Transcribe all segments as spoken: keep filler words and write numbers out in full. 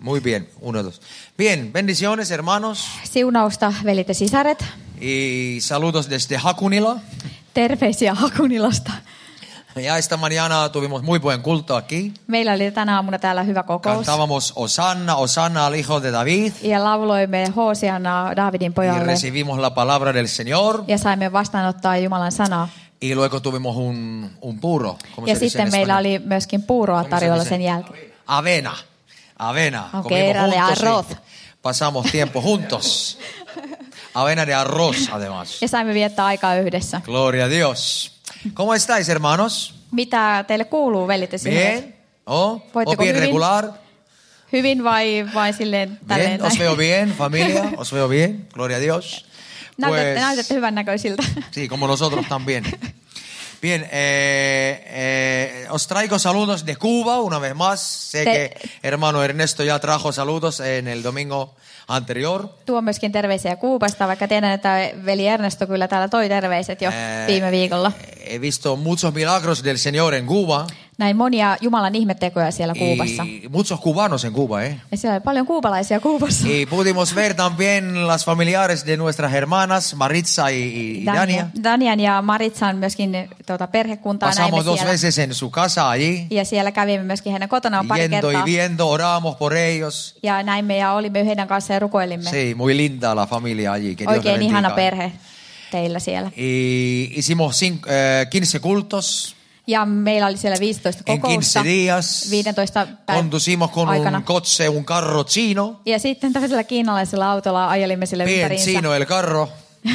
Muy bien, uno, dos. Bien, bendiciones, hermanos. Siunausta, velit ja sisaret. Y saludos desde Hakunila. Terveisiä Hakunilasta. Ya esta mañana tuvimos muy buen culto aquí. Meillä oli tänä aamuna täällä hyvä kokous. Cantábamos Hosanna, Hosanna al Hijo de David. Ja lauloimme Hoosianna Davidin Y pojalle. recibimos la palabra del Señor. Ja saimme vastaanottaa Jumalan sanaa. Y luego tuvimos un, un puro. ¿Cómo Ja se dice sitten en meillä español? oli myöskin puuroa ¿Cómo se tarjolla dice? sen jälkeen. Avena. Avena. Ok, Comimos era de juntos y arroz. pasamos tiempo juntos. Avena de arroz, además. Ja saimme viettää aikaa yhdessä. Gloria a Dios. ¿Cómo estáis, hermanos? Mitä teille kuuluu, velit ja sisaret? Bien. ¿Oh? ¿O Voitteko bien hyvin? regular? Hyvin vai, vai silleen tälleen Bien, os näin? veo bien, familia, os veo bien, gloria a Dios. Näytätte, Pues, näytätte hyvän näköisiltä. sí, como nosotros también. Bien, eh, eh, os traigo saludos de Cuba una vez más. Sé Te- que hermano Ernesto ya trajo saludos en el domingo anterior. Tuo myöskin terveisiä Kuubasta, vaikka tiedän, että veli Ernesto kyllä täällä toi terveiset jo Eh, viime viikolla. He visto muchos milagros del Señor en Cuba. Näin monia Jumalan ihmettekoja siellä Kuubassa. Y muchos cubanos en Cuba, ¿eh? Ja siellä oli paljon kuubalaisia Kuubassa. Y pudimos ver también las familiares de nuestras hermanas, Maritza y, y Dania. Danian ja Maritsan myöskin tuota, perhekuntaa näimme Pasamos dos siellä. veces en su casa allí, Ja siellä kävimme myöskin heidän kotonaan pari yendo y kertaa. viendo, oramos por ellos. Ja näimme ja olimme heidän kanssaan ja rukoilimme. Sí, muy linda la familia allí. Que Dios le Oikein bendiga. ihana perhe teillä siellä. Y hicimos cinco, eh, quince cultos Ja meillä oli siellä viisitoista en kokousta quince días. viisitoista päivän Conducimos con aikana. un coche, un carro chino. Ja sitten tällaisella kiinalaisella autolla ajelimme sille Bien ympäriinsä. chino el carro.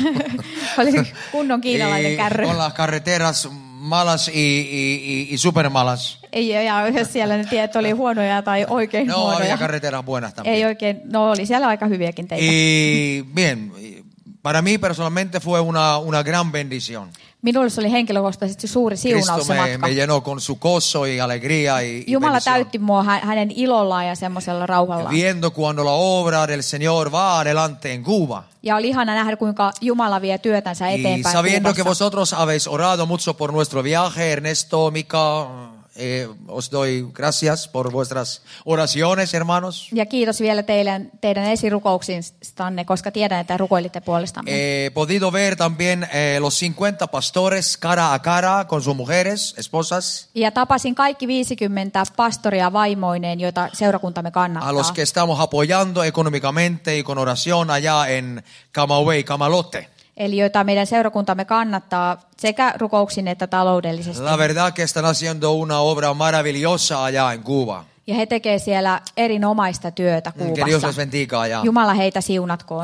Oli kunnon kiinalainen Y kärry. con las carreteras malas y, y, y, y super malas. Ei, ja jos siellä ne tiet oli huonoja tai oikein No, huonoja. había carreteras buenas Ei también. oikein, no oli siellä aika hyviäkin teitä. Y bien, para mí personalmente fue una, una gran bendición. Minulle se oli henkilökohtaisesti suuri Cristo siunaus se me, matka. me llenó con su gozo y alegría y, y Jumala bendición. täytti mua hä- hänen ilollaan ja semmoisella rauhallaan. Viendo cuando la obra del Señor va adelante en Cuba. Ja oli ihana nähdä, kuinka Jumala vie työtänsä Y eteenpäin sabiendo que Kuubassa. vosotros habéis orado mucho por nuestro viaje, Ernesto, Mica, eh, os doy gracias por vuestras oraciones, hermanos. Ja kiitos vielä teidän, teidän esirukouksistanne, koska tiedän, että rukoilitte puolestamme. He podido ver también eh, los cincuenta pastores cara a cara con sus mujeres, esposas, Ja tapasin kaikki viisikymmentä pastoria vaimoineen, joita seurakuntamme kannattaa. a los que estamos apoyando económicamente y con oración allá en Camagüey, Camalote. Eli joita meidän seurakuntamme kannattaa sekä rukouksin että taloudellisesti. La verdad que están haciendo una obra maravillosa allá en Cuba. Ja he tekevät siellä erinomaista työtä Que Dios Kuubassa. les bendiga allá. Jumala heitä siunatkoon.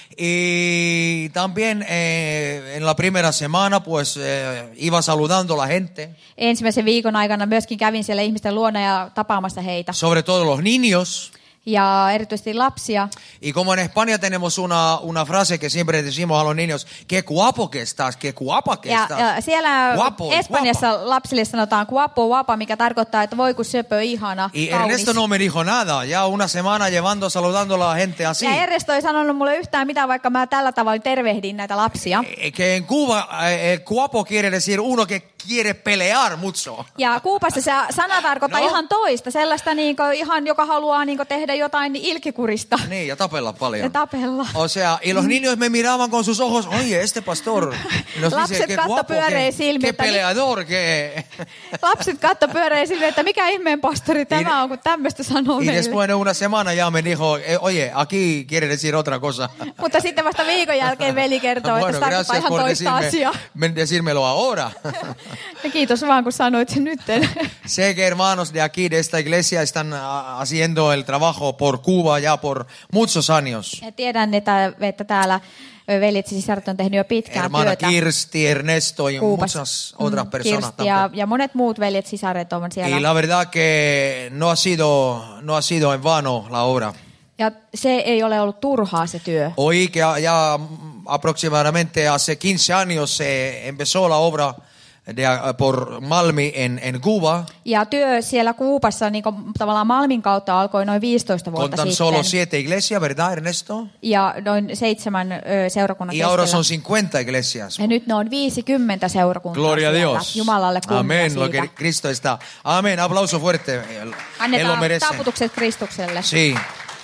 Y también eh, en la primera semana pues eh, iba saludando a la gente, Ensimmäisen viikon aikana myöskin kävin siellä ihmisten luona ja tapaamassa heitä. sobre todo los niños. Ja erityisesti lapsia. Y como en España tenemos una, una frase que siempre decimos a los niños, qué guapo que estás, qué guapa que Ja, estás. ja siellä Guapo, Espanjassa lapsille sanotaan guapo, guapa, mikä tarkoittaa, että voi kun söpö, ihana, Y kaunis. Ernesto no me dijo nada, ya una semana llevando, saludando a la gente así. Ja Ernesto ei sanonut mulle yhtään mitään, vaikka mä tällä tavalla tervehdin näitä lapsia. Eh, Que en Cuba eh, el guapo quiere decir uno que quiere pelear mucho. Ja Kuubassa se sana tarkoittaa No. ihan toista, sellaista niinku, ihan, joka haluaa niinku tehdä jotain ilkikurista Niin, ja tapella ja paljon. tapella. O sea, y los niños me miraban con sus ojos, oye, este pastor nos Lapset dice que katto guapo, pyöreä que, silmin, que että mi- peleador, que... Lapset katto pyöreä silleen, että mikä ihmeen pastori tämä on, kun tämmöistä sanoo Y meille. después de una semana ya me dijo, eh, oye, aquí quiere decir otra cosa. Mutta sitten vasta viikon jälkeen veli kertoo, että Bueno, se tarkoittaa gracias ihan por toista decirme, asiaa. men- decírmelo ahora. Ja kiitos vaan, kun sanoit sen nytten. Sé que hermanos de aquí, de esta iglesia, están ah, haciendo el trabajo por Cuba ya por muchos años. Ja tiedän, että, että täällä veljet ja sisaret on tehnyt jo pitkään Hermana työtä Kirsti, Ernesto y Kuubassa. muchas otras personas Kirsti ja, también. ja monet muut veljet sisaret on siellä. Y la verdad que no ha sido, no ha sido en vano la obra. Ja se ei ole ollut turhaa se työ. Oí que ya aproximadamente hace quince años se empezó la obra de, por Malmi en, en Cuba Ja työ siellä Kuubassa niin kuin, tavallaan Malmin kautta alkoi noin viisitoista con vuotta tan sitten. solo siete iglesias, ¿verdad, Ernesto? Ja noin seitsemän ö, seurakunnan Y ahora keskellä. son cincuenta iglesias. Ja nyt ne on viisikymmentä seurakuntaa Gloria a siellä. Dios. Jumalalle kunnia Amén, lo siitä. que Cristo está. Amén, aplauso fuerte. Él, él lo Annetaan merece. taputukset Kristukselle. Sí.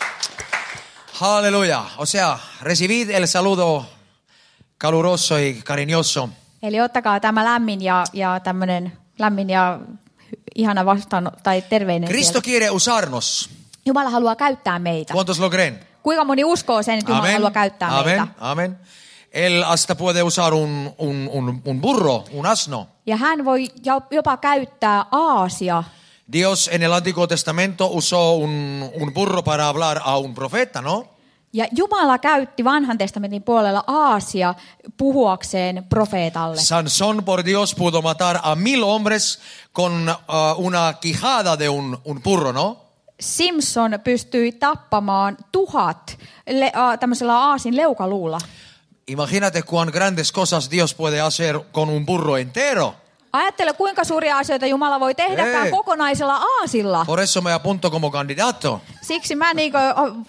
Aleluya. O sea, recibid el saludo caluroso y cariñoso. Eli ottakaa tämä lämmin ja, ja tämmöinen lämmin ja ihana vastaan tai terveinen Cristo sieltä. quiere usarnos. Jumala haluaa käyttää meitä. ¿Cuántos lo creen? Kuinka moni uskoo sen, että Jumala Amén. haluaa käyttää Amén. meitä? Amén. Él hasta puede usar un, un, un, un burro, un asno. Ja hän voi jopa käyttää aasia. Dios en el Antiguo Testamento usó un, un burro para hablar a un profeta, ¿no? Ja Jumala käytti vanhan testamentin puolella aasia puhuakseen profeetalle. Sansón por Dios pudo matar a mil hombres con uh, una quijada de un, un burro, ¿no? Simpson pystyi tappamaan tuhat le, äh, tämmöisellä aasin leukaluulla. Imagínate cuán grandes cosas Dios puede hacer con un burro entero. Ajattele, kuinka suuria asioita Jumala voi tehdäkään Ei. kokonaisella aasilla. Por eso me apunto como candidato. Siksi mä niinku,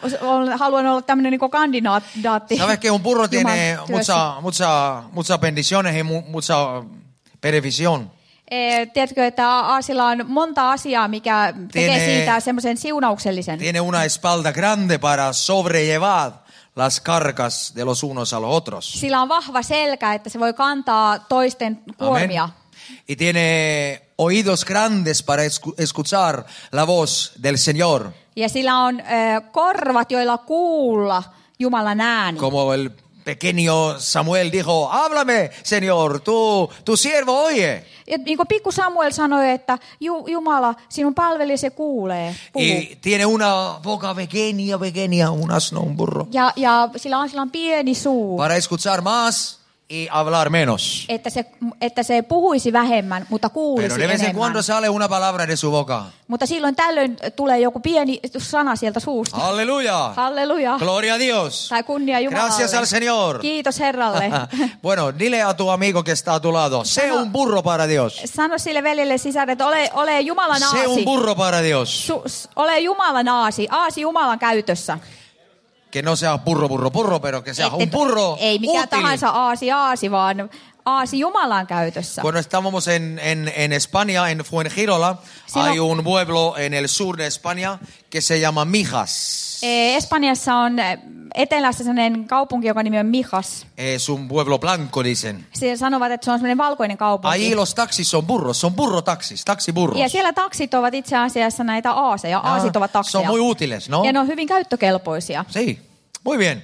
ol- haluan olla tämmöinen niinku kandidaatti. Sabes que un burro tiene Jumalan työssä. mucha, mucha, muchas bendiciones y mu- mucha bendición. E, tiedätkö, että aasilla on monta asiaa, mikä tekee Tiene- siitä semmoisen siunauksellisen. Tiene una espalda grande para sobrellevar las cargas de los unos a los otros. Sillä on vahva selkä, että se voi kantaa toisten kuormia. Amén. Y tiene oídos grandes para escu- escuchar la voz del Señor. Ja sillä on ö, korvat, joilla kuulla Jumalan ääni. Como el pequeño Samuel dijo, háblame, Señor, tu, tu siervo oye. Ja niin kuin pikku Samuel sanoi, että Ju, Jumala, sinun palvelijasi kuulee, puhuu. Y tiene una boca pequeña, pequeña, un asno, un burro, Ja, ja sillä, on, sillä on pieni suu, para escuchar más y hablar menos. että se, että se puhuisi vähemmän, mutta kuulisi Pero de vez en enemmän. cuando sale una palabra de su boca. Mutta silloin tällöin tulee joku pieni sana sieltä suusta. Aleluya. Halleluja. Gloria a Dios. Tai kunnia Jumalalle. Gracias al Señor. Kiitos Herralle. Bueno, dile a tu amigo que está a tu lado, sé un burro para Dios. Sano sille veljelle sisar, että ole, ole Jumalan Sé un aasi. burro para Dios. Su, s- ole Jumalan aasi. Aasi Jumalan käytössä. Que no sea burro, burro, burro, pero que sea Et- un et- burro Ei mikään útil. tahansa aasi aasi, vaan aasi Jumalan käytössä. Cuando estábamos en, en, en España, en Fuengirola, Sí, hay no. un pueblo en el sur de España que se llama Mijas. Eh, Espanjassa on eh, etelässä sellainen kaupunki, joka nimi on Mijas. Es un pueblo blanco, dicen. Se sanovat, että se on sellainen valkoinen kaupunki. Ahí los taxis son burros, son burro taxis, taxiburros. Ja siellä taksit ovat itse asiassa näitä aaseja. Aasit ovat takseja. Son muy útiles, ¿no? Ja ne on hyvin käyttökelpoisia. Sí, muy bien.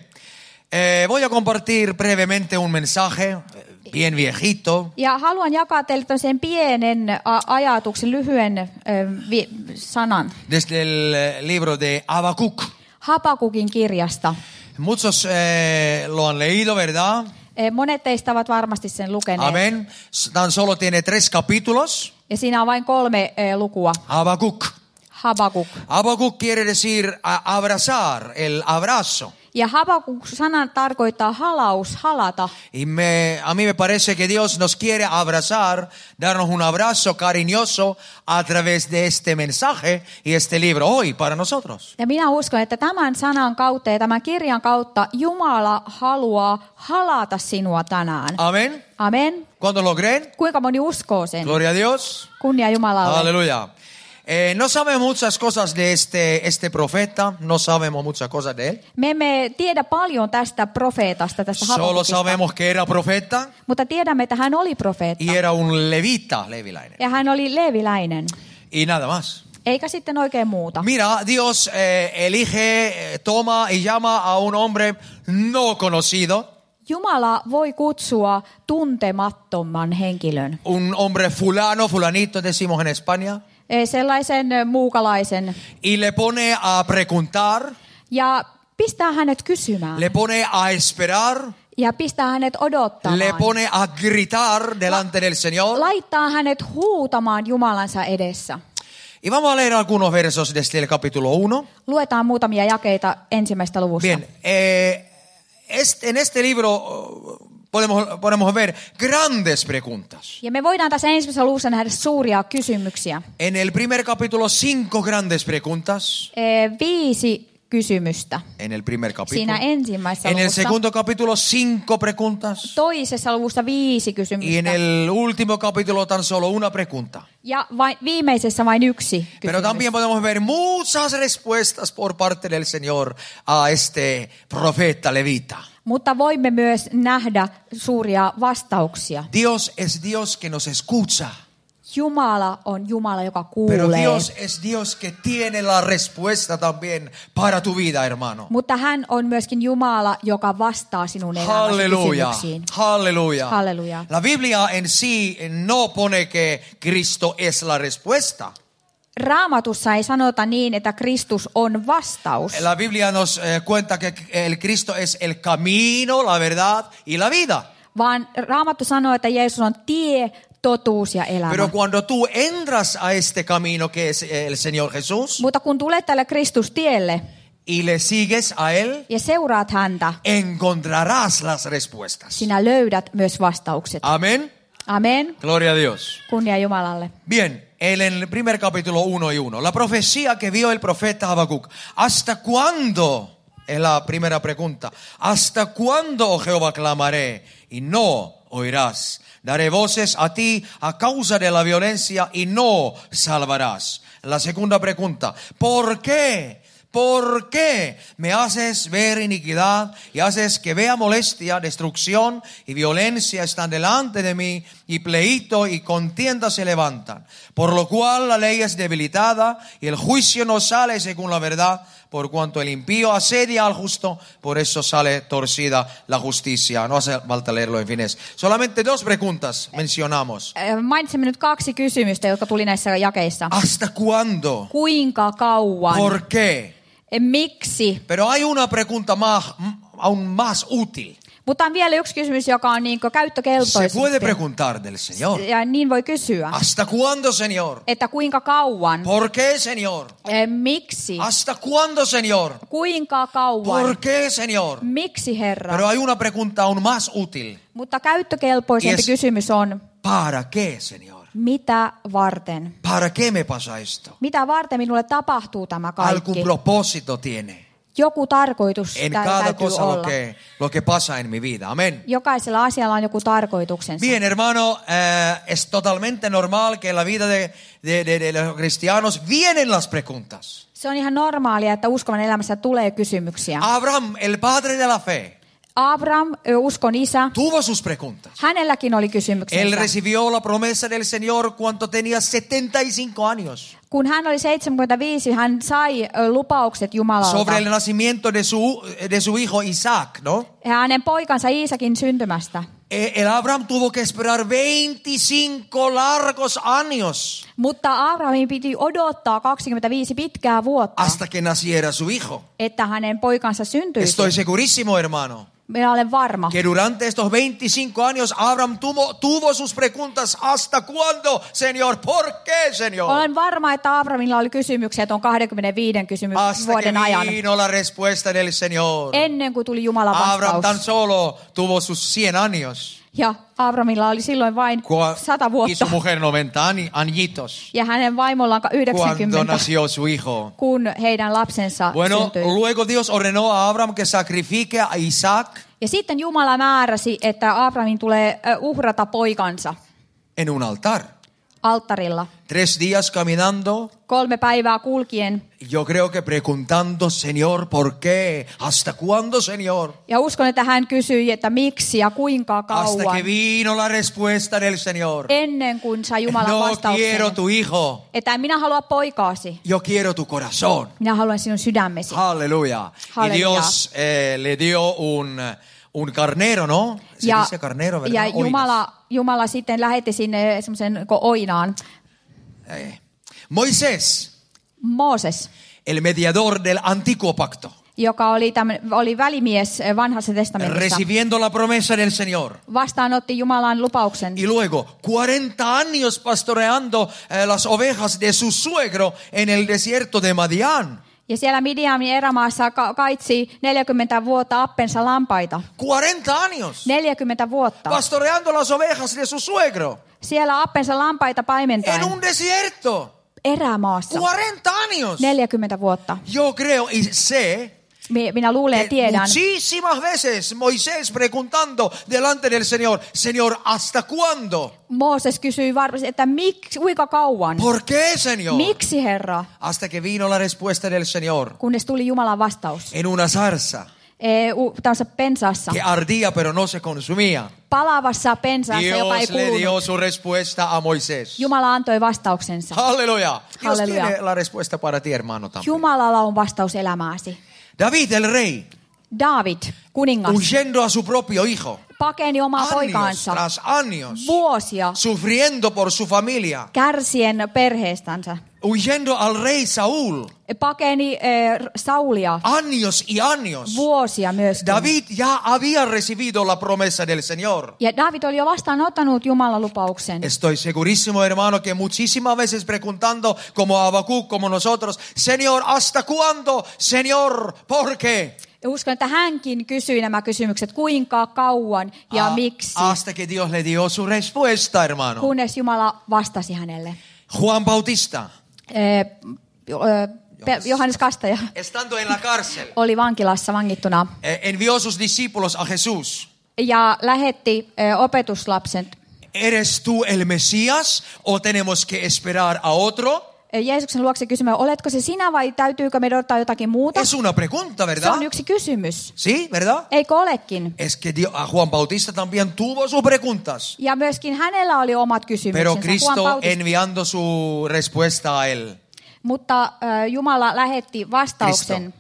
Eh, voy a compartir brevemente un mensaje eh, bien viejito. Ja haluan jakaa teille tämmöisen pienen a- ajatuksen, lyhyen ö, vi- sanan. Desde el eh, libro de Habacuc. Habakukin kirjasta. Muchos eh, lo han leído, ¿verdad? Eh, Monet teistä ovat varmasti sen lukeneet. Amén. Tan solo tiene tres capítulos. Ja siinä on vain kolme eh, lukua. Habacuc. Habakuk. Habacuc quiere decir a- abrazar, el abrazo. Ja Habakuk-sana tarkoittaa halaus, halata. Y me, a mí me parece que Dios nos quiere abrazar, darnos un abrazo cariñoso a través de este mensaje y este libro hoy para nosotros. Ja minä uskon, että tämän sanan kautta ja tämän kirjan kautta Jumala haluaa halata sinua tänään. Amén. Amen. ¿Cuántos lo creen? Kuinka moni uskoo sen? Gloria a Dios. Kunnia Jumalalle. Aleluya. Eh, no sabemos muchas cosas de este, este profeta, no sabemos muchas cosas de él. Me emme tiedä paljon tästä profeetasta, tästä Solo Habakukista, sabemos que era profeta mutta tiedämme, että hän oli profeetta. y era un levita, levilainen. Ja hän oli leeviläinen, Y nada más. eikä sitten oikein muuta. Mira, Dios eh, elige, eh, toma y llama a un hombre no conocido, Jumala voi kutsua tuntemattoman henkilön, un hombre fulano, fulanito decimos en España, Eh, sellaisen eh, muukalaisen, y le pone a preguntar, ja pistää hänet kysymään, le pone a esperar, ja pistää hänet odottamaan, le pone a gritar delante del Señor. laittaa hänet huutamaan Jumalansa edessä. Y vamos a leer algunos versos desde el capítulo uno. Luetaan muutamia jakeita ensimmäistä luvusta. Bien, eh, este, en este libro, podemos, podemos ver grandes preguntas. Ja me voidaan tässä ensimmäisessä luvussa nähdä suuria kysymyksiä. En el primer capítulo, cinco grandes preguntas. E, viisi kysymystä. En el primer capítulo. Siinä ensimmäisessä En el luvussa. segundo capítulo, cinco preguntas. Toisessa luvussa viisi Y en kysymystä. el último capítulo, tan solo una pregunta. Ja vain, viimeisessä vain yksi Pero kysymys. también podemos ver muchas respuestas por parte del Señor a este profeta levita. Mutta voimme myös nähdä suuria vastauksia. Dios es Dios que nos escucha. Jumala on Jumala, joka Pero kuulee. Dios es Dios que tiene la respuesta también para tu vida, hermano. Mutta hän on myöskin Jumala, joka vastaa sinun elämäsi Aleluya, kysymyksiin. aleluya. Aleluya. La Biblia en sí no pone que Cristo es la respuesta. Raamatussa ei sanota niin, että Kristus on vastaus, La Biblia nos eh, cuenta que el Cristo es el camino, la verdad y la vida. vaan Raamattu sanoo, että Jeesus on tie, totuus ja elämä. Pero cuando tú entras a este camino que es el Señor Jesús Mutta kun tulet tälle Kristustielle y le sigues a Él, ja seuraat häntä, encontrarás las respuestas. sinä löydät myös vastaukset. Amén. Amen. Gloria a Dios. Kunnia Jumalalle. Bien, en el primer capítulo uno y uno, la profecía que vio el profeta Habacuc. ¿Hasta cuándo? Es la primera pregunta. ¿Hasta cuándo, oh Jehová, clamaré y no oirás? Daré voces a ti a causa de la violencia y no salvarás. La segunda pregunta. ¿Por qué? ¿Por qué me haces ver iniquidad y haces que vea molestia, destrucción y violencia están delante de mí y pleito y contienda se levantan? Por lo cual la ley es debilitada y el juicio no sale según la verdad, por cuanto el impío asedia al justo, por eso sale torcida la justicia. No hace falta leerlo en fines. Solamente dos preguntas mencionamos. Äh, Mainitsimme nyt kaksi kysymystä, jotka tuli näissä jakeissa. ¿Hasta cuándo? Kuinka kauan? ¿Por qué? Miksi? Pero hay una pregunta más, aún más útil. Mutta on vielä yksi kysymys, joka on niin Se käyttökelpoisempi. puede preguntar del Señor. Ja niin voi kysyä, ¿Hasta cuándo, Señor? että kuinka kauan? ¿Por qué, Señor? Eh, Miksi? ¿Hasta cuándo, Señor? Kuinka kauan? ¿Por qué, Señor? Miksi, Herra? Pero hay una pregunta aún más útil. Mutta käyttökelpoisempi Yes. kysymys on, ¿Para qué, Señor? mitä varten? ¿Para qué me pasa esto? Mitä varten minulle tapahtuu tämä Algún kaikki? propósito tiene Joku tarkoitus en täällä cada täytyy cosa lo olla. que, lo que pasa en mi vida. Amén. Jokaisella asialla on joku tarkoituksensa. Bien, hermano, eh, es totalmente normal que en la vida de, de, de, de los cristianos vienen las preguntas. Se on ihan normaalia, että uskovan elämässä tulee kysymyksiä. Abraham, el padre de la fe, Abraham, ö, uskon isä, tuvo sus preguntas. hänelläkin oli Él kysymyksensä. recibió la promesa del Señor cuando tenía setenta y cinco años Kun hän oli seitsemänkymmentäviisi, hän sai ö, lupaukset Jumalalta. sobre el nacimiento de su, de su hijo Isaac, ¿no? Ja hänen poikansa Iisakin syntymästä. Eh, El Abraham tuvo que esperar veinticinco largos años Mutta Abrahamin piti odottaa kaksikymmentäviisi pitkää vuotta, hasta que naciera su hijo. että hänen poikansa syntyisi. Estoy segurísimo, hermano, Minä olen varma, que durante estos veinticinco años Abraham tuvo, tuvo sus preguntas. ¿Hasta cuándo, Señor? ¿Por qué, Señor? olen varma, että Abrahamilla oli kysymyksiä tuon kaksikymmentäviisi kysymys Hasta que vuoden ajan. vino la respuesta del Señor. Ennen kuin tuli Jumalan Abraham tan vastaus. solo tuvo sus cien años. Ja Abrahamilla oli silloin vain Cua- sata Y su vuotta. mujer noventa ani- añitos. Ja hänen vaimollaan Cuando yhdeksänkymmentä, nació su hijo. kun heidän lapsensa Bueno, syntyi. luego Dios ordenó a Abraham que sacrifique a Isaac Ja sitten Jumala määräsi, että Abrahamin tulee ö, uhrata poikansa en un altar. alttarilla. Tres días caminando, Kolme päivää kulkien. yo creo que preguntando, Señor, ¿por qué? ¿Hasta cuándo, Señor? Ja uskon, että hän kysyi, että miksi ja kuinka Hasta kauan. que vino la respuesta del Señor. Ennen kuin sai Jumalan No vastauksen. quiero tu hijo, Että en minä halua poikaasi. yo quiero tu corazón. Minä haluan sinun sydämesi. Aleluya. Y Aleluya. Dios eh, le dio un, un carnero, ¿no? Se Ja, dice carnero, ¿verdad? ja Oinas. Jumala, Jumala sitten lähetti sinne semmoisen oinaan. Eh, Moisés, Mooses, el mediador del antiguo pacto, joka oli, tämmönen, oli välimies vanhassa testamentissa, recibiendo la promesa del Señor. vastaanotti Jumalan lupauksen. Y luego, cuarenta años pastoreando eh, las ovejas de su suegro en el desierto de Madián. Ja siellä Midiamin erämaassa ka- kaitsi neljäkymmentä vuotta appensa lampaita. cuarenta años. neljäkymmentä vuotta. Pastoreando las ovejas de su suegro. Siellä appensa lampaita paimentaen. En un desierto. Erämaassa. cuarenta años. neljäkymmentä vuotta. Yo creo y sé Mi- Minä luulen ja que tiedän. muchísimas veces Moisés preguntando delante del Señor, Señor, ¿hasta cuándo? Mooses kysyi varmasti, että miksi, kuinka kauan? ¿Por qué, Señor? Miksi, Herra? Hasta que vino la respuesta del Señor Kunnes tuli Jumalan vastaus. en una zarza E, u, tämmöisessä pensaassa. que ardía pero no se consumía. Palavassa pensaassa, joka ei Dios le dio kulunut. su respuesta a Moisés. Jumala antoi vastauksensa. Aleluya. Dios Aleluya. tiene la respuesta para ti, hermano, también. Jumalalla on vastaus elämääsi. David, el rey, David, kuningas, huyendo a su propio hijo, pakeni omaa años poikaansa tras años, vuosia sufriendo por su familia, kärsien perheestänsä. huyendo al rey Saúl, Pakeni eh, Saulia años y años. vuosia myöskin. David ya había recibido la promesa del Señor. Ja David oli jo vastaanottanut Jumalan lupauksen. Estoy segurísimo, hermano, que muchísimas veces preguntando, como Habacuc, como nosotros, Señor, ¿hasta cuándo? Señor, ¿por qué? Ja uskon, että hänkin kysyi nämä kysymykset, kuinka kauan ja Ah, miksi, hasta que Dios le dio su respuesta, hermano. kunnes Jumala vastasi hänelle. Juan Bautista, Eh, eh, Pe- Johannes Kastaja estando en la cárcel, oli vankilassa vangittuna eh, envió sus discípulos a Jesús. ja lähetti eh, opetuslapsen. ¿Eres tú el Mesías o tenemos que esperar a otro? Eh, Jeesuksen luokse kysymään, oletko se sinä vai täytyykö me odottaa jotakin muuta? Es una pregunta, Se ¿verdad? on yksi kysymys. Sí, ¿verdad? Eikö olekin? Es que Dios- a Juan Bautista también tuvo sus preguntas. Ja myöskin hänellä oli omat Pero kysymyksensä. Juan Cristo Bautista. enviando su respuesta a él. Mutta äh, Jumala lähetti vastauksen.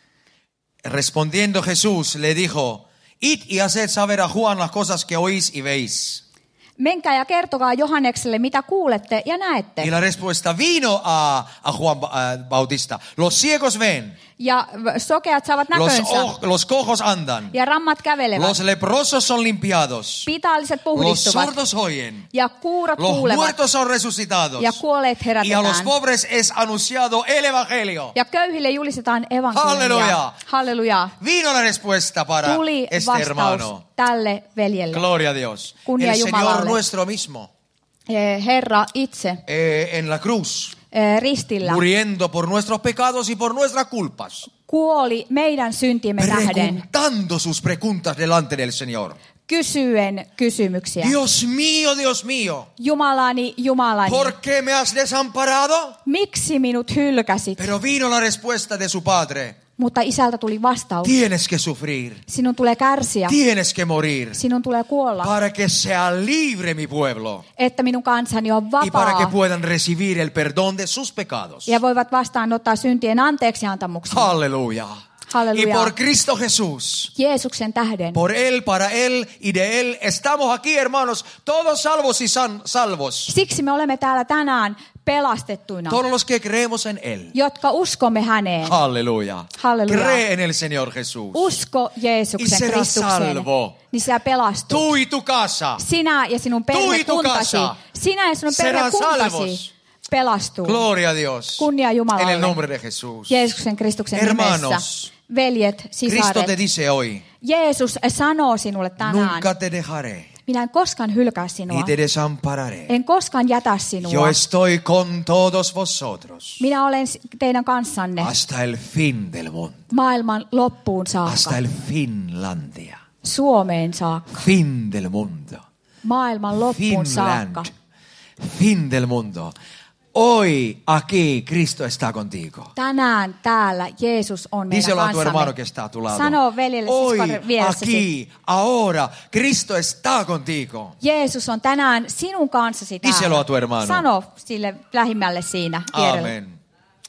Respondiendo Jesús le dijo, id y haced saber a Juan las cosas que oís y veis. Menkää ja kertokaa Johannekselle, mitä kuulette ja näette. Y la respuesta vino a, a Juan Ba- a Bautista. Los ciegos ven, Ja v- sokeat saavat los, näkönsä. oj- los cojos andan, Ja rammat kävelevät. los leprosos son limpiados, Pitaalliset los puhdistuvat. sordos oyen, Ja kuurot los kuulevat. muertos son resucitados Ja kuolleet y a los herätetään. pobres es anunciado el evangelio. Ja köyhille julistetaan evankeliumia. Halleluja. Halleluja. Vino la respuesta para Tuli este vastaus hermano. tälle veljelle. Gloria a Dios. Kunnia El Señor Jumalalle. nuestro mismo, Eh, Herra itse eh, en la cruz, eh, ristillä muriendo por nuestros pecados y por nuestras culpas, kuoli meidän syntiemme tähden, preguntando sus preguntas delante del Señor. kysyen kysymyksiä. Dios mío, Dios mío, Jumalani, Jumalani, ¿por qué me has desamparado? miksi minut hylkäsit? Pero vino la respuesta de su padre. Mutta isältä tuli vastaus. Tienes que sufrir, Sinun tulee kärsiä. tienes que morir, Sinun tulee kuolla. para que sea libre mi pueblo Että minun kansani on y para que vapaa. puedan recibir el perdón de sus pecados. Ja voivat vastaanottaa syntien anteeksiantamuksen. Aleluya. Y Halleluja. por Cristo Jesús, Jeesuksen tähden. por Él, para Él y de Él, estamos aquí, hermanos, todos salvos y san- salvos. Siksi me olemme täällä tänään pelastettuina, Todos los que creemos en Él. jotka uskomme häneen. Aleluya. Halleluja. Cree en el Señor Jesús. Usko Y Jeesuksen será Kristukseen, salvo. niin sinä pelastut. Tú y tu casa. Sinä ja sinun Tu y tu perhekuntasi, casa sinä ja sinun serán perhekuntasi salvos. pelastuu. Gloria a Dios. Kunnia Jumalalle. En el nombre de Jesús. Jeesuksen Kristuksen Hermanos, nimessä. Veljet, Cristo te sisaret, dice hoy, Jeesus sanoo sinulle tänään, nunca te dejaré minä en koskaan hylkää sinua, ni te desampararé. en koskaan jätä sinua. Yo estoy con todos vosotros Minä olen s- teidän kanssanne hasta el fin del mundo. maailman loppuun Hasta saakka, el Finlandia. Suomeen saakka, Fin del mundo. maailman loppuun saakka. Finland. Fin del mundo. Hoy aquí Cristo está contigo. Tänään täällä Jeesus on meidän Díselo a tu kanssamme. hermano que está a tu lado. Sano veljelle Hoy, siskon vieressäsi. aquí, ahora, Cristo está contigo. Jeesus on tänään sinun kanssasi täällä. Díselo a tu hermano. Sano sille lähimmälle siinä vierellä. Amén.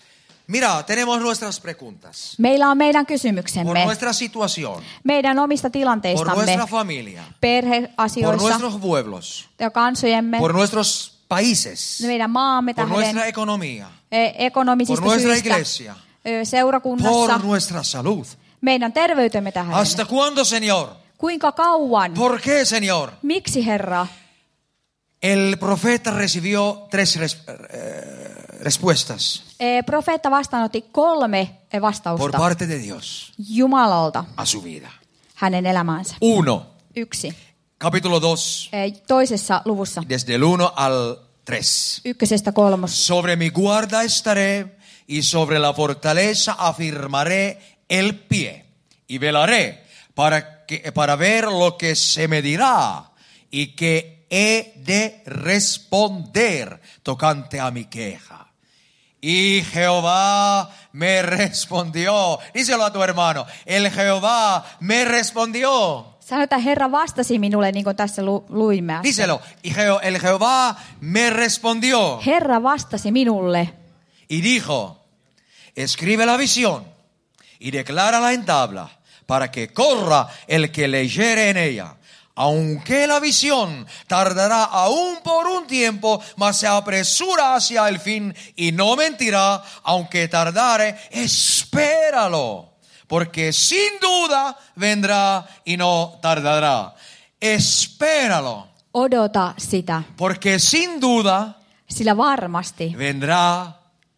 Mira, tenemos nuestras preguntas. Meillä on meidän Por kysymyksemme, nuestra situación, meidän omista por tilanteistamme, nuestra familia, por perheasioissa nuestros pueblos, ja kansojemme, por nuestros países, meidän maamme por nuestra tähden, economía, e- ekonomisista por nuestra syistä, iglesia, ö, seurakunnassa, por nuestra salud. meidän terveytemme tähden. ¿Hasta cuándo, Señor? Kuinka kauan? ¿Por qué, Señor? Miksi, Herra? El profeta recibió tres res- eh, respuestas. Eh, Profeetta vastaanotti kolme eh, por vastausta parte de Dios Jumalalta a su vida. hänen elämäänsä. Uno, Yksi. capítulo dos, Eh, Toisessa luvussa. desde el uno al tres. Ykkösestä kolmos. Sobre mi guarda estaré y sobre la fortaleza afirmaré el pie y velaré para, que, para ver lo que se me dirá y que he de responder tocante a mi queja. Y Jehová me respondió. Díselo a tu hermano. El Jehová me respondió. Sano, että Herra vastasi minulle, niin kuin tässä lu- luimme äsken. Díselo. Y Jeho- el Jehová me respondió. Herra vastasi minulle Y dijo, escribe la visión y declárala en tabla para que corra el que leyere en ella. Aunque la visión tardará aún por un tiempo, mas se apresura hacia el fin y no mentirá, aunque tardare, espéralo, porque sin duda vendrá y no tardará. Espéralo, odota sitä, porque sin duda sillä varmasti vendrá,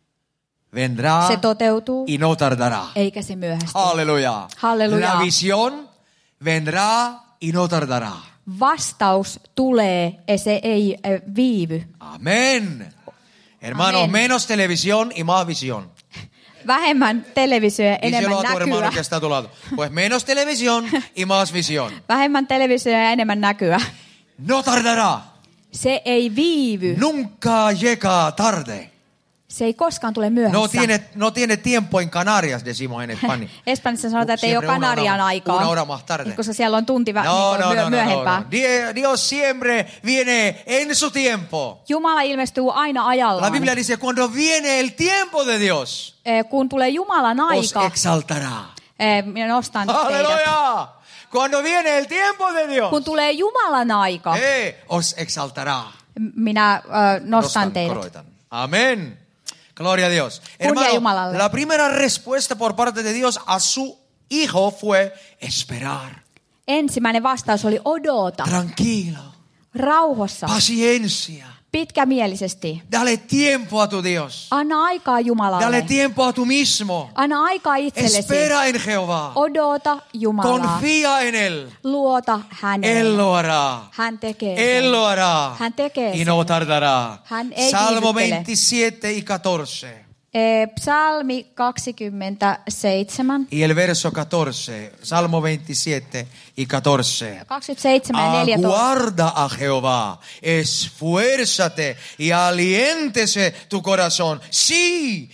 vendrá se toteutuu, y no tardará. eikä se myöhästy. Aleluya. Aleluya. La visión vendrá y no tardará. Vastaus tulee ja se ei eh, viivy. Amén. Hermanos, Amén. menos televisión y más visión. Vähemmän televisio ja enemmän Díselo a tu hermano näkyä. que está a tu lado. Pues menos televisión y más visión. Vähemmän televisio ja enemmän näkyä. No tardará. Se ei viivy. Nunca llega tarde. Se ei koskaan tule myöhässä. No tiene, no tiene tiempo en Canarias, decimos en España. Espanjassa sanotaan, että ei ole Siempre una Kanarian hora- aikaa. una hora más tarde. Koska siellä on tunti vä- No, niin no, myö- no, no, myöhempää. no, no. Die- Dios siempre viene en su tiempo. Jumala ilmestyy aina ajallaan. La Biblia dice, cuando viene el tiempo de Dios, Eh, Kun tulee Jumalan os aika, exaltará. eh, minä nostan teidät. Aleluya. Cuando viene el tiempo de Dios, Kun tulee Jumalan aika, eh, os exaltará. minä äh, nostan Nostan, teidät. korotan. Amén. Gloria a Dios. Kunnia Hermano, Jumalalle. la primera respuesta por parte de Dios a su hijo fue esperar. Ensimmäinen vastaus oli odota, Tranquilo. rauhassa, Paciencia. pitkämielisesti. Dale tiempo a tu Dios. Anna aikaa Dale Jumalalle. tiempo a tu mismo. Anna aikaa itsellesi. Espera en Jehová. Odota Jumalaa. Confía en Él. Luota Él häneen. lo hará. Hän tekee Él sen. lo hará. Hän tekee Y sen. no tardará. Hän ei Salmo viivyttele. veintisiete y catorce. Eh, Psalmi kaksikymmentäseitsemän. Y el verso catorce. Salmo veintisiete y catorce. kaksikymmentäseitsemän ja neljätoista. Aguarda a Jehová, esfuérzate y aliéntese tu corazón. Sí,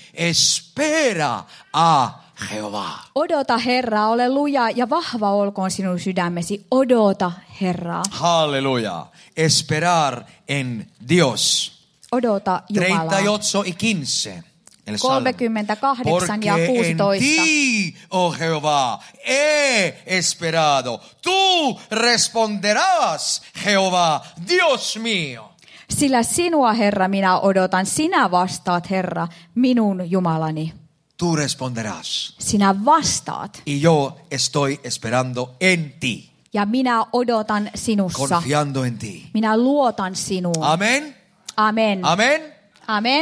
espera a Jehová. Odota Herraa, ole luja ja vahva olkoon sinun sydämesi. Odota Herraa. Aleluya. Esperar en Dios. Odota Jumalaa. treinta y ocho y quince. El Salmo. kolmekymmentäkahdeksan ja Porque en kuusitoista. ti, oh Jehová, he esperado. Tú responderás, Jehová, Dios mío. Sillä sinua, Herra, minä odotan. Sinä vastaat, Herra, minun Jumalani. Tú responderás. Sinä vastaat. Y yo estoy esperando en ti, Ja minä odotan sinussa. confiando en ti. Minä luotan sinuun. Amén. Amen. Amén. Amen.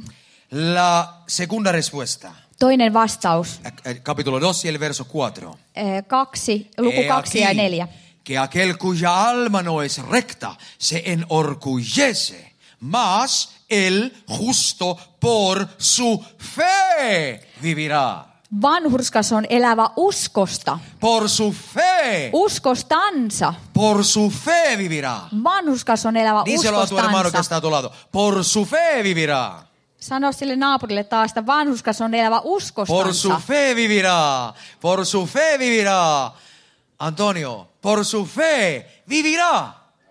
La segunda respuesta. Toinen vastaus. El capítulo dos y el verso cuatro. Eh, kaksi, luku He kaksi aquí ja neljä. que aquel cuya alma no es recta se enorgullece, mas el justo por su fe vivirá. Vanhurskas on elävä uskosta. Por su fe, Uskostansa. por su fe vivirá. Vanhurskas on elävä Díselo a tu hermano que uskostansa. está a tu lado. Por su fe vivirá. Sano sille naapurille taas, että vanhurskas on elävä Por su uskostansa. fe vivirá. Por su fe vivirá. Antonio, por su fe vivirá.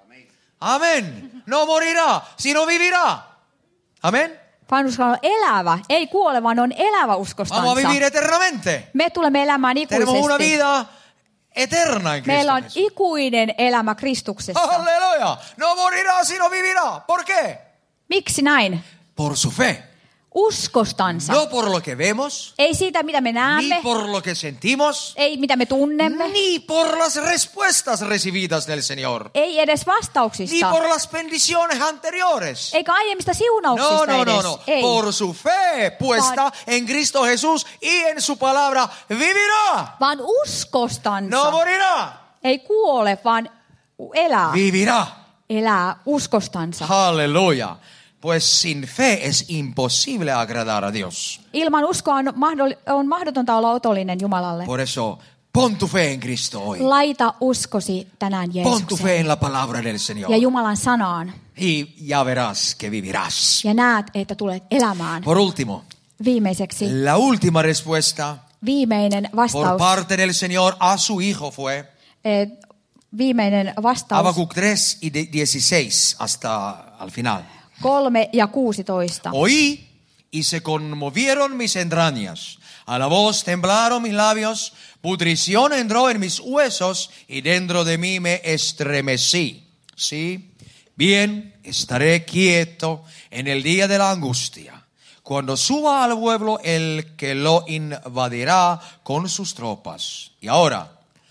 Amén. No morirá, sino vivirá. Amén. Vanhurskas on elävä, ei kuole, vaan on elävä Vamos a uskostansa. vivir eternamente. Me tulemme elämään Tenemos una ikuisesti. vida eterna en Cristo Meillä on Jesús. ikuinen elämä Kristuksessa. Aleluya. No morirá, sino vivirá. ¿Por qué? Miksi näin? Por su fe. uskostansa. No por lo que vemos, Ei siitä, mitä me näemme, ni por lo que sentimos, ei mitä me tunnemme, ni por las respuestas recibidas del Señor, ei edes ni vastauksista, por las bendiciones anteriores. eikä aiemmista siunauksista No, no, edes. no, no. Ei. Por su fe puesta en Cristo Jesús y en su palabra vivirá. Vaan uskostansa. No morirá. Ei kuole, vaan elää. Vivirá. Elää uskostansa. Aleluya. Pues sin fe es imposible agradar a Dios. Ilman uskoa on, mahdoll- on mahdotonta olla otollinen Jumalalle. Por eso, pon tu fe en Cristo hoy. Laita uskosi tänään Pon tu Jeesukseen fe en la palabra del Señor. ja Jumalan sanaan. Y ya verás que vivirás. Ja näet, että tulet elämään. Por último, Viimeiseksi, la última respuesta viimeinen por vastaus. parte del Señor a su Hijo fue eh, Viimeinen vastaus. Habacuc tres y dieciséis hasta al final. Kolme ja kuusitoista. Oí y se conmovieron mis entrañas. A la voz temblaron mis labios, putrición entró en mis huesos y dentro de mí me estremecí. Sí, bien, estaré quieto en el día de la angustia, cuando suba al pueblo el que lo invadirá con sus tropas. Y ahora,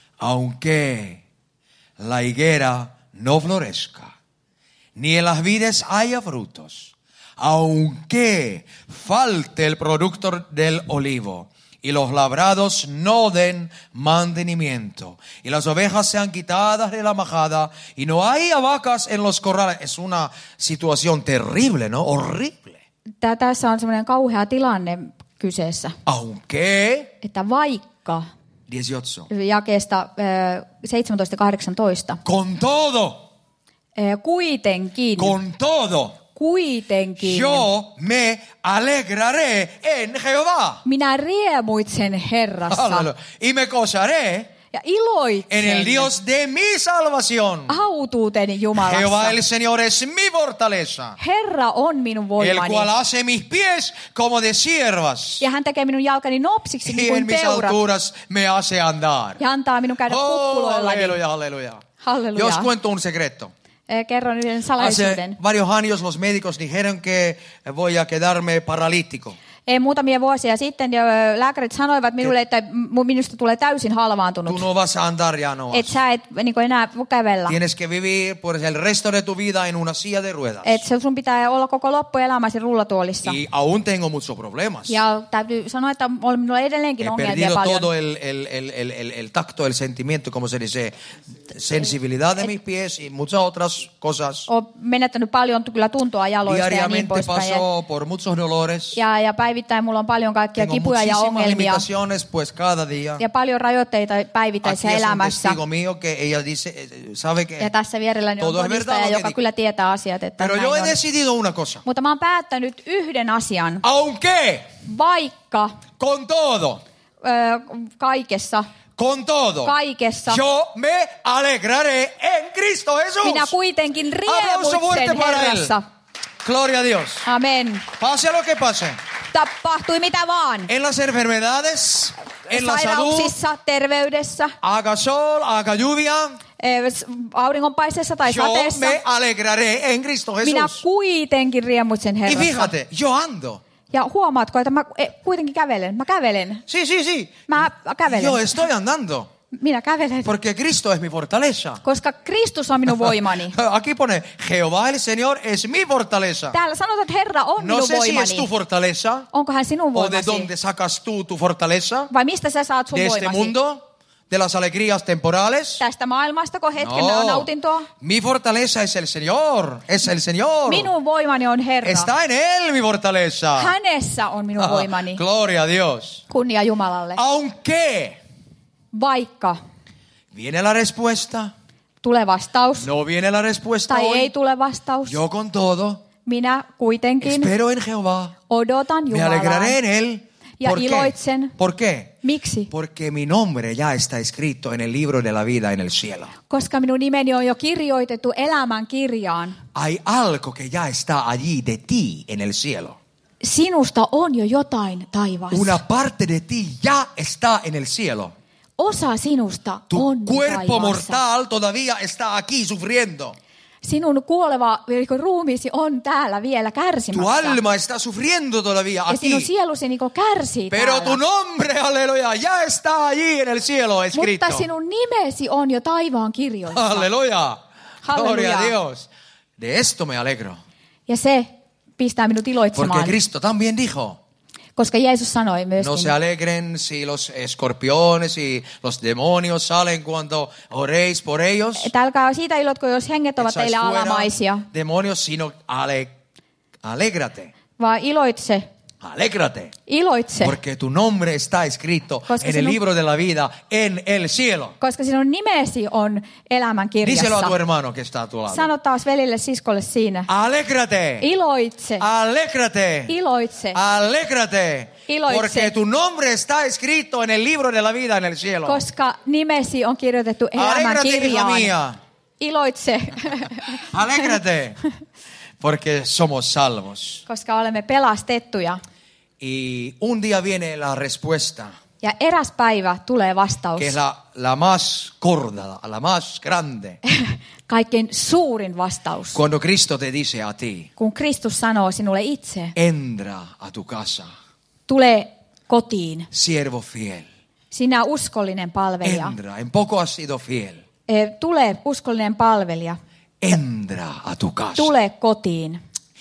aunque la higuera no florezca, ni en las vides haya frutos, aunque falte el producto del olivo, y los labrados no den mantenimiento, y las ovejas sean quitadas de la majada, y no haya vacas en los corrales. Es una situación terrible, ¿no? Horrible. Tää, tässä on semmoinen kauhea tilanne kyseessä, Aunque, että vaikka dieciocho, jakeesta eh, seitsemäntoista kahdeksantoista, con todo, eh, kuitenkin, con todo, kuitenkin, yo me alegraré en Jehová. minä riemuitsen Herrassa Aleluya. Y me gozaré ja iloitsen en el Dios de mi salvación. autuuteni Jumalassa. Jehová el Señor es mi fortaleza, Herra on minun el voimani. cual hace mis pies como de siervas, Ja hän tekee minun jalkani nopsiksi niin y en kuin mis teurat. alturas me hace andar. Ja antaa minun käydä Oh, kukkuloillani. aleluya, aleluya. Halleluja. Yo os cuento un secreto. Eh, Kerron yhden Hace salaisuuden. varios años los médicos dijeron que voy a quedarme paralítico. Eh, Muutamia vuosia sitten ja ö, lääkärit sanoivat minulle, että m- minusta tulee täysin Tú halvaantunut. no vas a andar ya, no vas. Että sä et niin kuin enää voi kävellä. Tienes que vivir por el resto de tu vida en una silla de ruedas. Että sun pitää olla koko loppuelämäsi rullatuolissa. Y aún tengo muchos problemas. Ja täytyy sanoa, että on minulla edelleenkin He ongelmia perdido paljon. todo el, el, el, el, el, el tacto, el sentimiento, como se dice, sensibilidad de mis pies y muchas otras cosas. Olen menettänyt paljon kyllä tuntoa jaloista ja niin Diariamente poispäin. Ja, paso por muchos dolores. ja, ja päivittäin mulla on paljon kaikkia Tengo kipuja ja muchísimas ongelmia. limitaciones pues cada día. Ja paljon rajoitteita Aquí päivittäisessä es un elämässä. testigo mío que ella dice, eh, sabe que... Ja tässä vierelläni on Todo es verdad todistaja, lo que joka digo. kyllä tietää asiat, että Pero näin yo he on. decidido una cosa. Mutta mä oon päättänyt yhden asian, Aunque, vaikka con todo, ö, kaikessa, con todo, kaikessa, yo me alegraré en Cristo Jesús. minä kuitenkin Aplauso fuerte riemuitsen para él. Herrassa. Gloria a Dios. Amen. Pase lo que pase. Tapahtui mitä vaan. En las enfermedades, en la salud, Sairauksissa, terveydessä, haga sol, haga lluvia, ö, s- auringonpaisteessa tai yo sateessa. me alegraré en Cristo Minä Jesús. kuitenkin riemuitsen Y Herrassa. fíjate, yo ando. Ja huomaatko, että mä e, kuitenkin kävelen. Mä kävelen. Sí, sí, sí. Mä kävelen. Yo estoy andando. Minä kävelen. Porque Cristo es mi fortaleza. Koska Kristus on minun voimani. Aquí pone, Jehová el Señor es mi fortaleza. Täällä sanotaan, että Herra on No minun sé si es voimani. tu fortaleza Onko hän sinun o de voimasi? dónde sacas tú tu fortaleza. Vai mistä sä saat sun De este voimasi? mundo, de las alegrías temporales. Tästä maailmasta, kun hetken No, nautintoa. mi fortaleza es el Señor, es el Señor. Minun voimani on Herra. Está en Él mi fortaleza. Hänessä on minun Ah, voimani. gloria a Dios. Kunnia Jumalalle. Aunque Vaikka viene la respuesta, tulee vastaus no viene la respuesta tai ei hoy, tule vastaus, yo con todo minä kuitenkin espero en Jehová, odotan me Jumalaa. alegraré en Él. Ja ¿Por qué? iloitsen. ¿Por qué? Miksi? Porque mi nombre ya está escrito en el libro de la vida en el cielo. Koska minun nimeni on jo kirjoitettu elämän kirjaan. Hay algo que ya está allí de ti en el cielo. Sinusta on jo jotain taivaassa. Una parte de ti ya está en el cielo. Osa sinusta Tu on cuerpo taivaassa. mortal todavía está aquí sufriendo. sinun kuoleva ruumiisi on täällä vielä Tu kärsimässä. alma está sufriendo todavía Ja sinun aquí. sielusi niin kärsii Pero tu täällä. nombre, aleluya, ya está allí en el cielo escrito. Mutta sinun nimesi on jo taivaan kirjoissa. Aleluya. Gloria a Aleluya. Dios. De esto me alegro. Ja se pistää minut Porque iloitsemaan. Cristo también dijo, Koska Jeesus sanoi no myöskin, se alegren si los escorpiones y los demonios salen cuando oréis por ellos. että älkää siitä ilotko, jos henget ovat Echáis teille fuera alamaisia, demonios, sino ale, alégrate. vaan iloitse, Alégrate. iloitse, Porque tu nombre está escrito Koska en el sinun- libro de la vida en el cielo. koska sinun nimesi on elämän Díselo a kirjassa. tu hermano que está a tu lado. Sano taas velille, siskolle siinä. Alégrate. Iloitse, Alégrate. iloitse, Alégrate. Iloitse. Porque tu nombre está escrito en el libro de la vida en el cielo. koska nimesi on kirjoitettu elämän Alégrate, hija kirjaan. mía. Iloitse, Alégrate. Porque somos salvos. koska olemme pelastettuja. Y un día viene la respuesta, Ja eräs päivä tulee vastaus. que es la, la más gorda, la más grande. Kaikkein suurin vastaus. Cuando Cristo te dice a ti, Kun Kristus sanoo sinulle itse, entra a tu casa, tule kotiin. siervo fiel. Sinä uskollinen palvelija. Entra, en poco has sido fiel. E, Tule uskollinen palvelija. Entra a tu casa. Tule kotiin.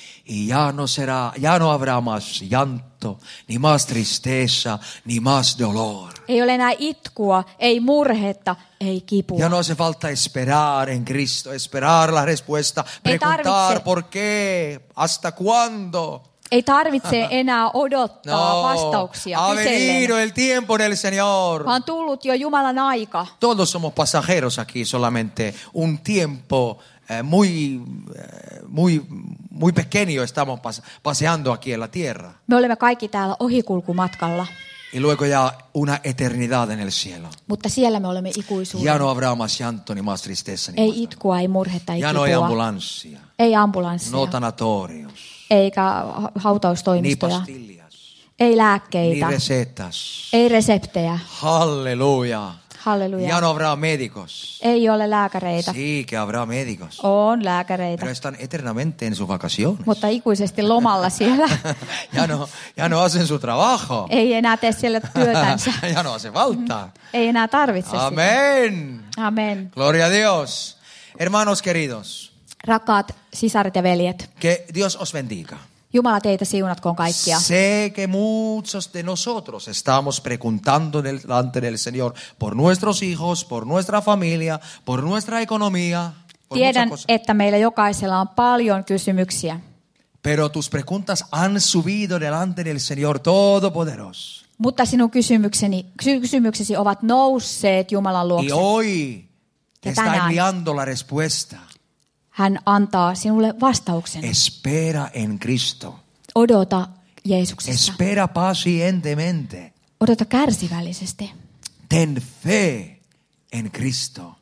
Y ya no será, ya no habrá más llanto, ni más tristeza, ni más dolor. Ei ole enää itkua, ei murhetta, ei kipua. Ya no hace falta esperar en Cristo, esperar la respuesta, Ei preguntar tarvitse. por qué, hasta cuándo. Ei tarvitse enää odottaa No, vastauksia ha venido kysellen, el tiempo en el Señor. vaan tullut jo Jumalan aika. Todos somos pasajeros aquí, solamente un tiempo eh, muy, eh, muy, muy pequeño estamos pas- paseando aquí en la tierra. Me olemme kaikki täällä ohikulkumatkalla, Y luego ya una eternidad en el cielo. mutta siellä me olemme Ya ikuisuuden. no habrá más llanto, ni más tristeza, ni más Ei dolor. itkua, ei murhetta, ei Ya no hay kipua. ambulancia, Ei ambulanssia, no tanatorios, eikä ha- ni hautaustoimistoja, pastillas, ei ni lääkkeitä, recetas. ei reseptejä. Aleluya. Halleluja. Ya no habrá médicos. Ei ole lääkäreitä. Sí, que habrá médicos. On lääkäreitä, Pero están eternamente en sus vacaciones. mutta ikuisesti lomalla siellä. Ya no, ya no hacen su trabajo. Ei enää tee siellä työtänsä. Ya no hace falta. Ei enää tarvitse sitä. Amén. Amen. Gloria a Dios. Hermanos queridos, Rakkaat sisaret ja veljet, que Dios os bendiga. Jumala teitä siunatkoon kaikkia. Sé que muchos de nosotros estamos preguntando delante del Señor por nuestros hijos, por nuestra familia, por nuestra economía, por Tiedän, muchas cosas. että meillä jokaisella on paljon kysymyksiä, Pero tus preguntas han subido delante del Señor Todopoderoso. mutta sinun kysymykseni, kysy- kysymyksesi ovat nousseet Jumalan Y luokse. hoy te Ja está tänään. enviando la respuesta. Hän antaa sinulle vastauksen. Espera en Cristo. Odota Jeesuksessa. Espera pacientemente. Odota kärsivällisesti. Ten fe en Cristo.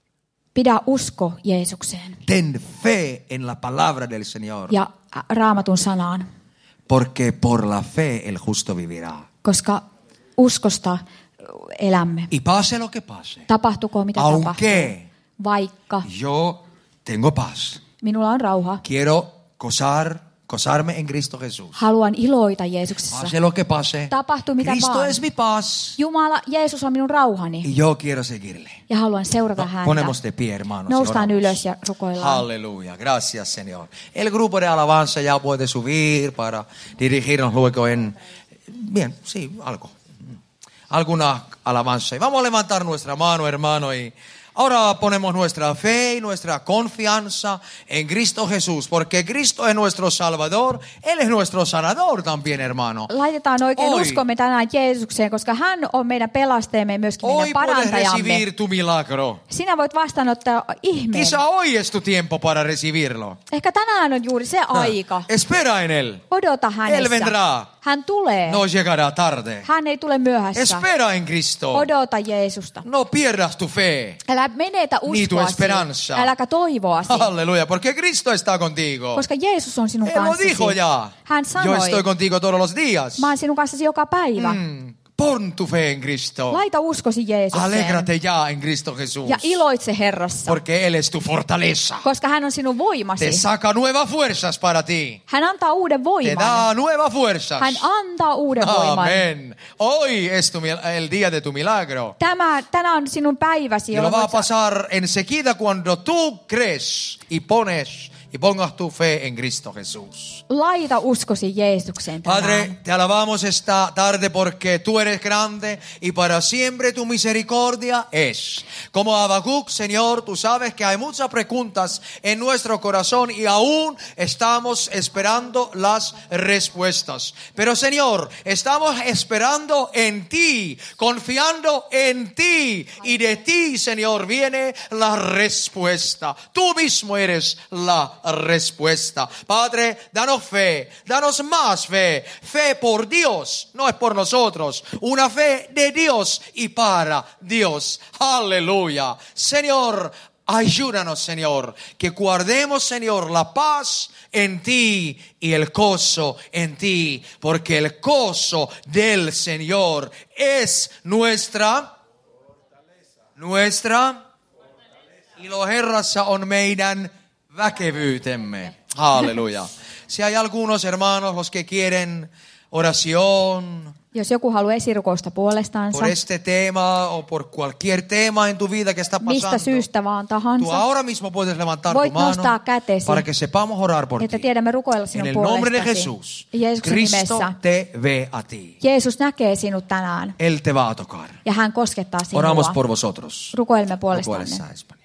Pidä usko Jeesukseen Ten fe en la palabra del Señor. ja Raamatun sanaan, Porque por la fe el justo vivirá. koska uskosta elämme. Y pase lo que pase. Tapahtukoon mitä tapahtuu. Aunque Vaikka yo tengo paz. minulla on rauha. Quiero gozar, gozarme en Cristo Jesús. Haluan iloita Jeesuksessa. Pase lo que pase. Tapahtuu mitä Cristo vaan. es mi paz. Jumala, Jeesus on minun rauhani Y yo quiero seguirle. ja haluan seurata No, häntä. ponemos de pie, hermanos. y Noustaan oramos. ylös ja rukoillaan. Aleluya. Gracias, Señor. El grupo de alabanza ya puede subir para dirigirnos luego en... Bien, sí, algo. Alguna alabanza. Y vamos a levantar nuestra mano, hermano, y... Ahora ponemos nuestra fe y nuestra confianza en Cristo Jesús, porque Cristo es nuestro Salvador, Él es nuestro sanador también, hermano. Laitetaan oikein Oi. uskomme tänään Jeesukseen, koska hän on meidän pelastajamme ja myöskin Hoy meidän puedes parantajamme. recibir tu milagro. Sinä voit vastaanottaa ihmeen. Quizá hoy es tu tiempo para recibirlo. Ehkä tänään on juuri se aika. Espera en Él. Odota hänessä. Él vendrá. Hän tulee. No llegará tarde. Hän ei tule myöhässä. Espera en Cristo. Odota Jeesusta. No pierdas tu fe. Älä menetä Ni tu uskoasi. esperanza. Äläkä toivoasi. Aleluya, porque Cristo está contigo. Koska Jeesus on sinun Él lo kanssasi. dijo ya. Hän Yo sanoi, estoy contigo todos los días. mä oon sinun kanssasi joka päivä. Mm. Pon tu fe en Cristo. Laita uskosi Jeesukseen. Alégrate ya en Cristo Jesús. Ja iloitse Herrassa. Porque Él es tu fortaleza. Koska hän on sinun voimasi. Te saca nuevas fuerzas para ti. Hän antaa uuden Te voiman. da nuevas fuerzas. Hän antaa uuden voiman. Amén. Hoy es tu, mil- el día de tu milagro. Tämä, tänään on sinun päiväsi, Y lo jolloin va a voit- pasar enseguida cuando tú crees y pones y pongas tu fe en Cristo Jesús. laita uskosi Jeesukseen Padre, tänään. te alabamos esta tarde porque tú eres grande y para siempre tu misericordia es. Como Habacuc, Señor, tú sabes que hay muchas preguntas en nuestro corazón y aún estamos esperando las respuestas. Pero Señor, estamos esperando en ti, confiando en ti y de ti, Señor, viene la respuesta. Tú mismo eres la respuesta. Padre, danos fe, danos más fe, fe por Dios, no es por nosotros, una fe de Dios y para Dios. Aleluya. Señor, ayúdanos, Señor, que guardemos, Señor, la paz en ti y el gozo en ti, porque el gozo del Señor es nuestra, nuestra, iloherrassa on meidän väkevyytemme. Aleluya. Si hay algunos hermanos los que quieren oración Jos joku haluaa esirukousta puolestaansa, por este tema o por cualquier tema en tu vida que está mistä pasando, syystä vaan tú tahansa, ahora mismo puedes levantar voit tu mano nostaa kätesi, para que sepamos orar por että ti. tiedämme rukoilla En sinun el nombre de puolestasi. Jesús, Jeesuksen Cristo nimessä. te ve a ti. Jeesus näkee sinut tänään Él te va a tocar. ja hän koskettaa sinua. Oramos por vosotros. Rukoilemme No puedes puolestanne. a España.